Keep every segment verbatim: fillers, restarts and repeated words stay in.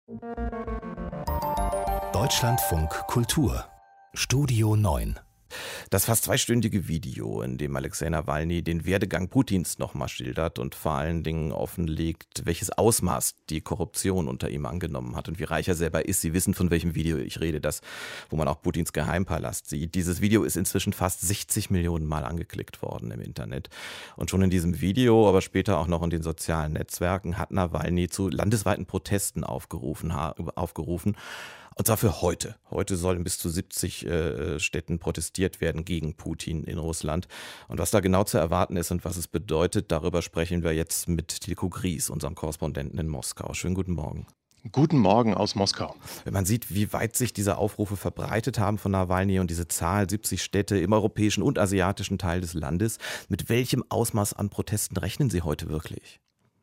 Deutschlandfunk Kultur Studio neun. Das fast zweistündige Video, in dem Alexei Nawalny den Werdegang Putins nochmal schildert und vor allen Dingen offenlegt, welches Ausmaß die Korruption unter ihm angenommen hat und wie reich er selber ist. Sie wissen, von welchem Video ich rede, das, wo man auch Putins Geheimpalast sieht. Dieses Video ist inzwischen fast sechzig Millionen Mal angeklickt worden im Internet. Und schon in diesem Video, aber später auch noch in den sozialen Netzwerken, hat Nawalny zu landesweiten Protesten aufgerufen, aufgerufen. Und zwar für heute. Heute sollen bis zu siebzig äh, Städten protestiert werden gegen Putin in Russland. Und was da genau zu erwarten ist und was es bedeutet, darüber sprechen wir jetzt mit Tilko Gries, unserem Korrespondenten in Moskau. Schönen guten Morgen. Guten Morgen aus Moskau. Wenn man sieht, wie weit sich diese Aufrufe verbreitet haben von Nawalny und diese Zahl, siebzig Städte im europäischen und asiatischen Teil des Landes, mit welchem Ausmaß an Protesten rechnen Sie heute wirklich?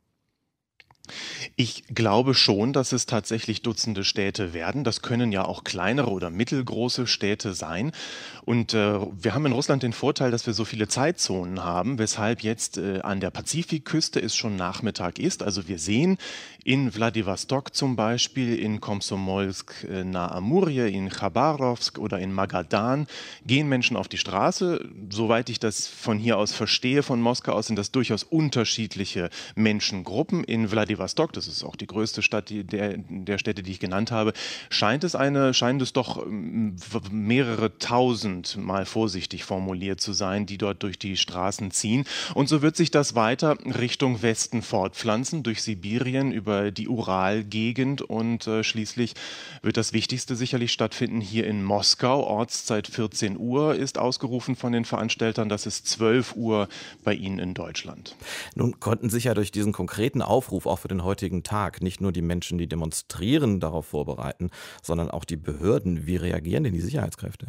Ich glaube schon, dass es tatsächlich Dutzende Städte werden. Das können ja auch kleinere oder mittelgroße Städte sein. Und äh, wir haben in Russland den Vorteil, dass wir so viele Zeitzonen haben, weshalb jetzt äh, an der Pazifikküste es schon Nachmittag ist. Also wir sehen in Wladiwostok zum Beispiel, in Komsomolsk äh, nahe Amurje, in Chabarovsk oder in Magadan gehen Menschen auf die Straße. Soweit ich das von hier aus verstehe, von Moskau aus, sind das durchaus unterschiedliche Menschengruppen. In Wladiwostok, das ist auch die größte Stadt die, der, der Städte, die ich genannt habe, scheint es eine, scheint es doch mehrere tausend, mal vorsichtig formuliert zu sein, die dort durch die Straßen ziehen. Und so wird sich das weiter Richtung Westen fortpflanzen, durch Sibirien, über die Uralgegend und äh, schließlich wird das Wichtigste sicherlich stattfinden hier in Moskau. Ortszeit vierzehn Uhr ist ausgerufen von den Veranstaltern, das ist zwölf Uhr bei Ihnen in Deutschland. Nun konnten sich ja durch diesen konkreten Aufruf auch für den heutigen Tag nicht nur die Menschen, die demonstrieren, darauf vorbereiten, sondern auch die Behörden. Wie reagieren denn die Sicherheitskräfte?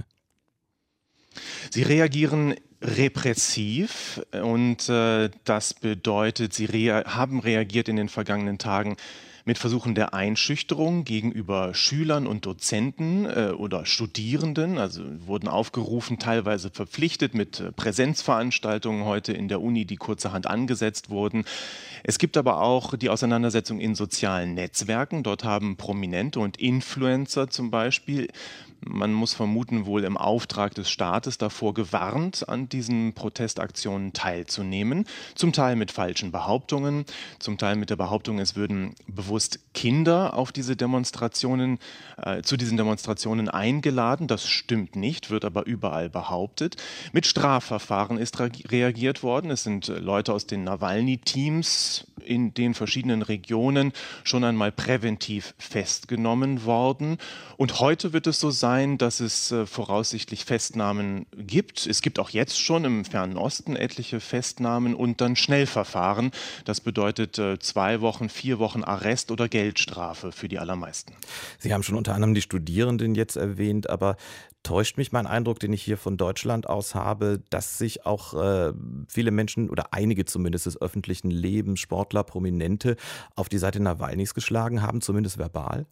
Sie reagieren repressiv und äh, das bedeutet, sie rea- haben reagiert in den vergangenen Tagen mit Versuchen der Einschüchterung gegenüber Schülern und Dozenten äh, oder Studierenden, also wurden aufgerufen, teilweise verpflichtet mit äh, Präsenzveranstaltungen heute in der Uni, die kurzerhand angesetzt wurden. Es gibt aber auch die Auseinandersetzung in sozialen Netzwerken. Dort haben Prominente und Influencer zum Beispiel, man muss vermuten, wohl im Auftrag des Staates davor gewarnt, an diesen Protestaktionen teilzunehmen. Zum Teil mit falschen Behauptungen, zum Teil mit der Behauptung, es würden bewusst Kinder auf diese Demonstrationen, äh, zu diesen Demonstrationen eingeladen. Das stimmt nicht, wird aber überall behauptet. Mit Strafverfahren ist re- reagiert worden. Es sind äh, Leute aus den Nawalny-Teams in den verschiedenen Regionen schon einmal präventiv festgenommen worden. Und heute wird es so sein, dass es äh, voraussichtlich Festnahmen gibt. Es gibt auch jetzt schon im Fernen Osten etliche Festnahmen und dann Schnellverfahren. Das bedeutet äh, zwei Wochen, vier Wochen Arrest oder Geldstrafe für die allermeisten. Sie haben schon unter anderem die Studierenden jetzt erwähnt, aber täuscht mich mein Eindruck, den ich hier von Deutschland aus habe, dass sich auch äh, viele Menschen oder einige zumindest des öffentlichen Lebens, Sportler, Prominente auf die Seite Nawalnys geschlagen haben, zumindest verbal?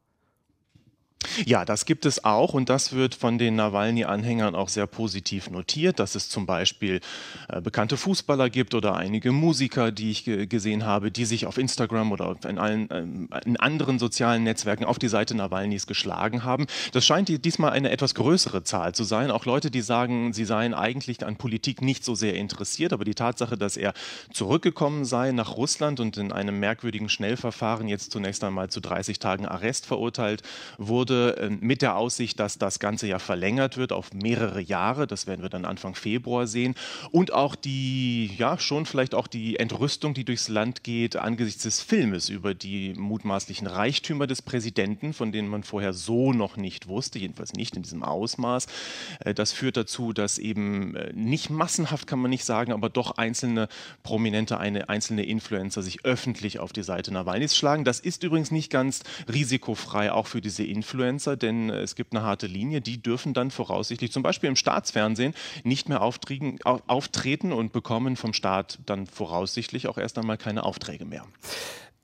Ja, das gibt es auch und das wird von den Nawalny-Anhängern auch sehr positiv notiert, dass es zum Beispiel äh, bekannte Fußballer gibt oder einige Musiker, die ich ge- gesehen habe, die sich auf Instagram oder in, allen, ähm, in anderen sozialen Netzwerken auf die Seite Nawalnys geschlagen haben. Das scheint die, diesmal eine etwas größere Zahl zu sein. Auch Leute, die sagen, sie seien eigentlich an Politik nicht so sehr interessiert, aber die Tatsache, dass er zurückgekommen sei nach Russland und in einem merkwürdigen Schnellverfahren jetzt zunächst einmal zu dreißig Tagen Arrest verurteilt wurde, mit der Aussicht, dass das Ganze ja verlängert wird auf mehrere Jahre. Das werden wir dann Anfang Februar sehen. Und auch die, ja, schon vielleicht auch die Entrüstung, die durchs Land geht, angesichts des Filmes über die mutmaßlichen Reichtümer des Präsidenten, von denen man vorher so noch nicht wusste, jedenfalls nicht in diesem Ausmaß. Das führt dazu, dass eben nicht massenhaft, kann man nicht sagen, aber doch einzelne Prominente, eine, einzelne Influencer sich öffentlich auf die Seite Nawalnys schlagen. Das ist übrigens nicht ganz risikofrei, auch für diese Influencer. Denn es gibt eine harte Linie, die dürfen dann voraussichtlich zum Beispiel im Staatsfernsehen nicht mehr auftreten und bekommen vom Staat dann voraussichtlich auch erst einmal keine Aufträge mehr.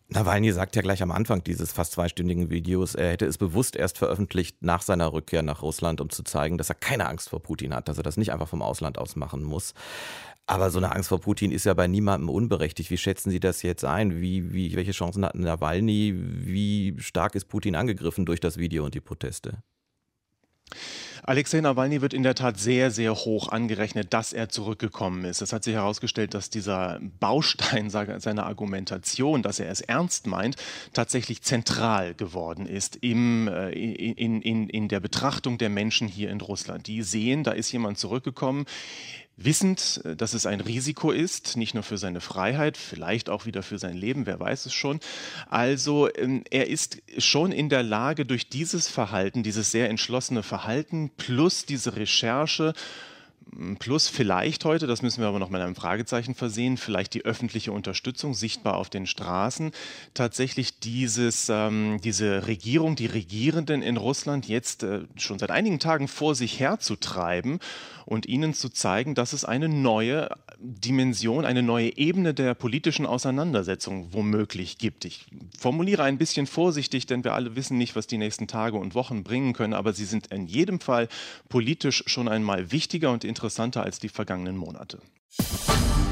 Nawalny sagt ja gleich am Anfang dieses fast zweistündigen Videos, er hätte es bewusst erst veröffentlicht nach seiner Rückkehr nach Russland, um zu zeigen, dass er keine Angst vor Putin hat, dass er das nicht einfach vom Ausland aus machen muss. Aber so eine Angst vor Putin ist ja bei niemandem unberechtigt. Wie schätzen Sie das jetzt ein? Wie, wie, welche Chancen hat Nawalny? Wie stark ist Putin angegriffen durch das Video und die Proteste? Alexei Nawalny wird in der Tat sehr, sehr hoch angerechnet, dass er zurückgekommen ist. Es hat sich herausgestellt, dass dieser Baustein seiner Argumentation, dass er es ernst meint, tatsächlich zentral geworden ist im, in, in, in der Betrachtung der Menschen hier in Russland. Die sehen, da ist jemand zurückgekommen, wissend, dass es ein Risiko ist, nicht nur für seine Freiheit, vielleicht auch wieder für sein Leben, wer weiß es schon. Also er ist schon in der Lage, durch dieses Verhalten, dieses sehr entschlossene Verhalten plus diese Recherche, plus vielleicht heute, das müssen wir aber noch mit einem Fragezeichen versehen, vielleicht die öffentliche Unterstützung sichtbar auf den Straßen, tatsächlich dieses, ähm, diese Regierung, die Regierenden in Russland jetzt äh, schon seit einigen Tagen vor sich herzutreiben und ihnen zu zeigen, dass es eine neue Dimension, eine neue Ebene der politischen Auseinandersetzung womöglich gibt. Ich formuliere ein bisschen vorsichtig, denn wir alle wissen nicht, was die nächsten Tage und Wochen bringen können, aber sie sind in jedem Fall politisch schon einmal wichtiger und interessanter als die vergangenen Monate.